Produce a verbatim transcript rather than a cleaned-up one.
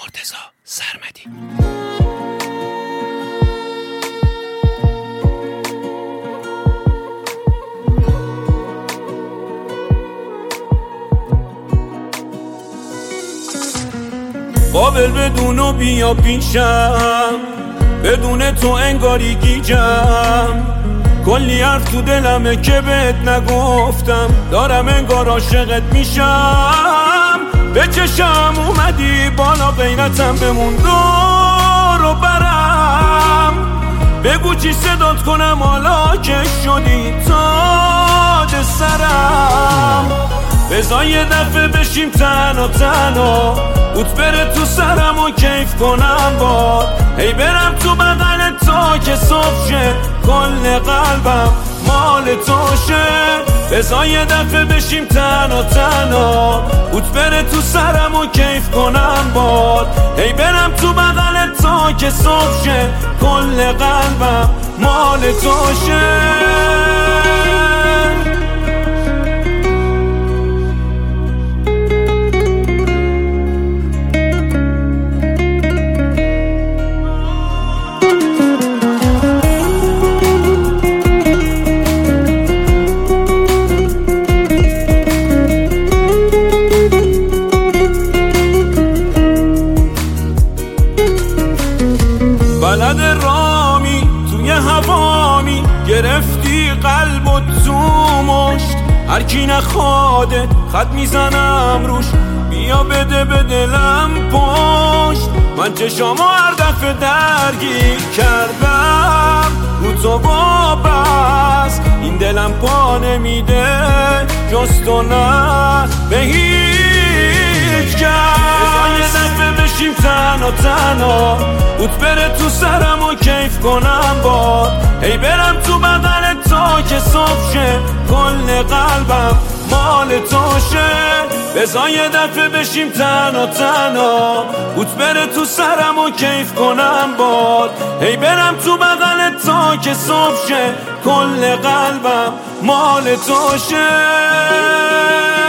مرتضی سرمدی. قابل بدونو بیا پیشم، بدون تو انگاری گیجم، کلی حرف تو دلمه که بهت نگفتم، دارم انگار عاشقت میشم. به چشم اومدی بالا غیرتم بمون دور و برم، بگو چی صدات کنم حالا که شدی تاج سرم. بذار یه دفعه بشیم تنها تنها، اوت بره تو سرم و کیف کنم باد، هی برم تو بغل تا که صبح شه، کل قلبم مال توشه. بذار یه دفعه بشیم تنها تنها، اوت بره تو سرم و کیف کنم باد، هی برم تو بغل تا که صبح شه، کل قلبم مال توشه. بلد رامی توی هوامی، گرفتی قلب و تو مشت، هر کی نخواده خط میزنم روش، بیا بده به دلم پشت. من چشامو هر دفعه درگیر کردم رو تو بابست، این دلم پا نمیده جز تو نه به هیچ کس. یه دفعه بشیم تنها تنها، اوت بره تو سرم و کیف کنم باد، هی برم تو بغل تا که صبح شه، کل قلبم مال توشه. بذار یه دفعه بشیم تنها تنها، اوت بره تو سرم و کیف کنم باد، هی برم تو بغل تا که صبح شه، کل قلبم مال توشه.